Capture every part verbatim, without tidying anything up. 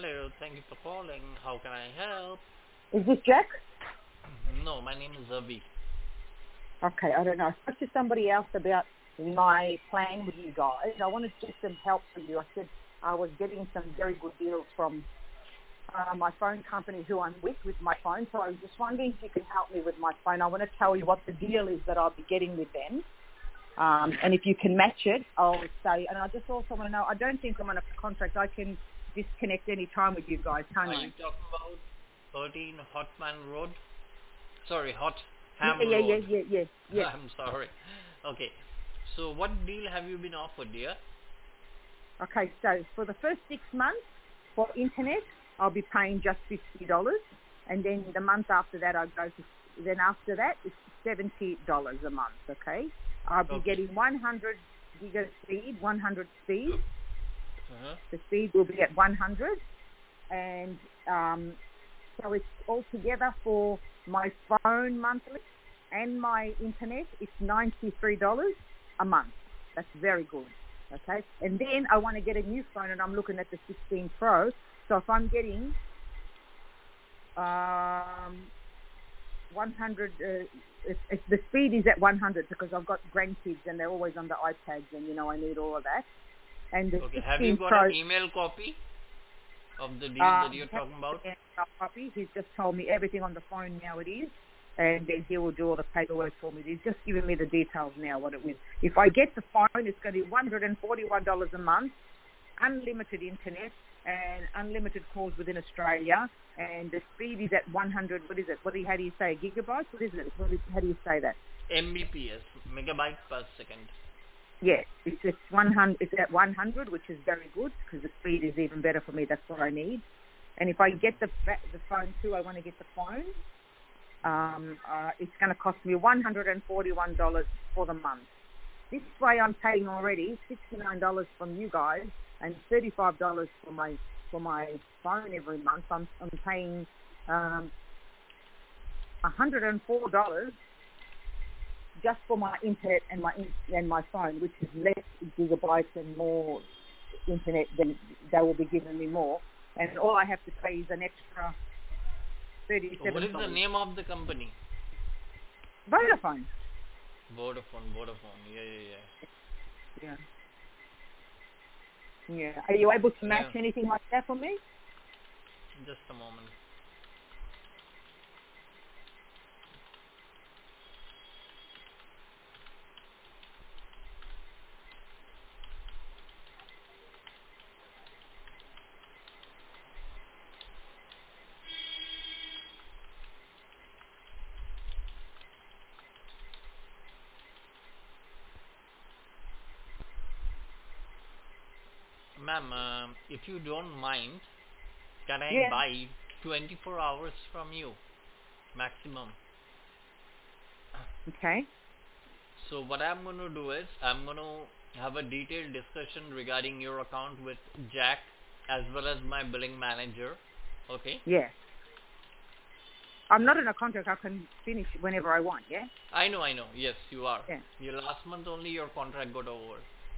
Hello, thank you for calling. How can I help? Is this Jack? No, my name is Avi. Okay, I don't know. I spoke to somebody else about my plan with you guys. I wanted to get some help from you. I said I was getting some very good deals from uh, my phone company who I'm with with my phone. So I was just wondering if you can help me with my phone. I want to tell you what the deal is that I'll be getting with them. Um, and if you can match it, I'll say. And I just also want to know, I don't think I'm on a contract. I can disconnect any time with you guys, can't Are I? you talking about thirteen Hotman Road? Sorry, Hot Yeah, Ham yeah, yeah, Road. yeah, yeah, yeah. I'm sorry. Okay. So, what deal have you been offered, dear? Okay, so for the first six months for internet, I'll be paying just fifty dollars, and then the month after that, I'll go to. Then after that, it's seventy dollars a month. Okay, I'll be Okay. getting one hundred giga speed, one hundred speed. Uh-huh. The speed will be at one hundred, and um, so it's altogether for my phone monthly and my internet. It's ninety-three dollars a month. That's very good. Okay, and then I want to get a new phone, and I'm looking at the sixteen Pro. So if I'm getting um, one hundred, uh, if, if the speed is at one hundred because I've got grandkids and they're always on the iPads, and you know I need all of that. And the Okay. Have you sixteen got Pro, an email copy of the deal uh, that you're talking about? copy. He's just told me everything on the phone now. It is. And then he will do all the paperwork for me. He's just giving me the details now, what it is. If I get the phone, it's going to be one hundred forty-one dollars a month, unlimited internet, and unlimited calls within Australia. And the speed is at one hundred, what is it? What do you, how do you say, gigabytes? What is it? What is, how do you say that? Mbps, megabyte per second. Yeah, it's, it's, one hundred, it's at one hundred, which is very good because the speed is even better for me. That's what I need. And if I get the the phone too, I want to get the phone. Um, uh, it's going to cost me one hundred forty-one dollars for the month. This way I'm paying already sixty-nine dollars from you guys and thirty-five dollars for my for my phone every month. I'm, I'm paying um, one hundred four dollars just for my internet and my and my phone, which is less gigabytes and more internet than they will be giving me more. And all I have to pay is an extra What thirty-seven is the dollars. name of the company? Vodafone. Vodafone, Vodafone. Yeah, yeah, Yeah. Yeah. Are you able to yeah. match Yeah. anything like that for me? Just a moment. Ma'am, um, if you don't mind, can I Yeah. buy twenty-four hours from you maximum? Okay. So what I'm going to do is I'm going to have a detailed discussion regarding your account with Jack as well as my billing manager. Okay? Yeah. I'm not in a contract. I can finish whenever I want. Yeah. I know, I know. Yes, you are. Yeah. Your last month only your contract got over.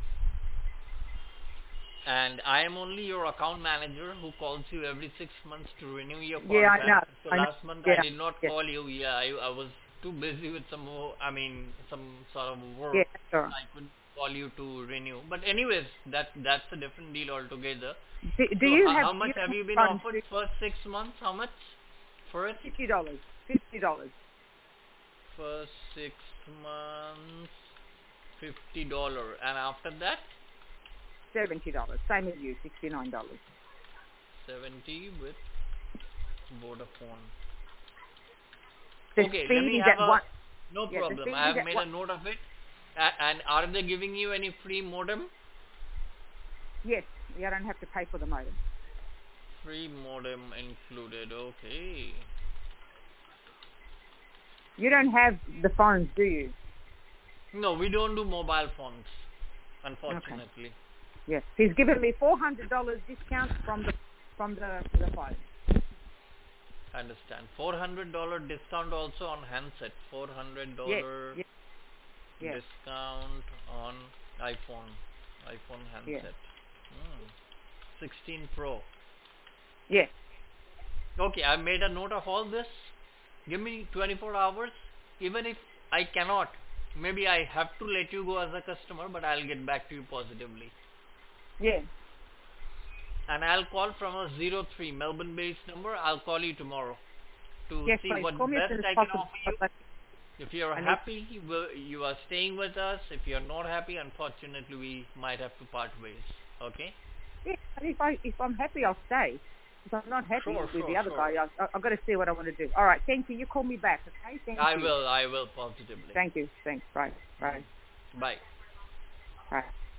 And I am only your account manager who calls you every six months to renew your Yeah. I know. contract. So I know. last month I Yeah. did not Yeah. call you. Yeah, I, I was too busy with some more, I mean, some sort of Yeah. work. That's all right. I couldn't call you to renew. But anyways, that that's a different deal altogether. Do, do So you how, have how much you have have you been funds? offered for six months? How much for it? Fifty dollars. Fifty dollars. For six months, fifty dollar, and after that, Seventy dollars. Same as you. Sixty-nine dollars. seventy with Vodafone. The Okay, let speed me is have at a one. no Yeah. The problem. speed I is have at made one. a note of it. A- and are they giving you any free modem? Yes. You don't have to pay for the modem. Free modem included. Okay. You don't have the phones, do you? No, we don't do mobile phones, Okay. unfortunately. Yes. He's given me four hundred dollars discount from the from the the phone. I understand. Four hundred dollar discount also on handset. Four hundred Yes. dollar Yes. Yes. discount on iPhone. iPhone Yes. handset. Hmm. sixteen Pro. Yes. Okay, I made a note of all this. Give me twenty-four hours. Even if I cannot, maybe I have to let you go as a customer, but I'll get back to you positively. Yeah. And I'll call from a zero three Melbourne-based number. I'll call you tomorrow to Yes, see please. what Call me as best soon as I can possible. offer you. But If you're I need- happy, you will- you are staying with us. If you're not happy, unfortunately, we might have to part ways. Okay? Yeah, and if I if I'm happy, I'll stay. If I'm not happy Sure, with sure, the other sure. guy, I, I've got to see what I want to do. All right, thank you. You call me back, okay? Thank I you. will. I will positively. Thank you. Thanks. Bye. Bye. Bye. Bye.